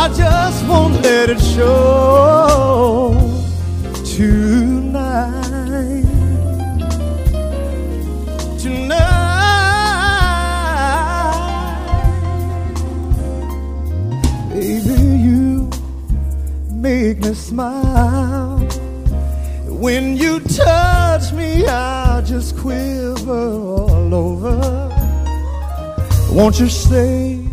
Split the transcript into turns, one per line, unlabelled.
I just won't let it show tonight. Baby, you make me smile. When you touch me, I just quiver all over. Won't you stay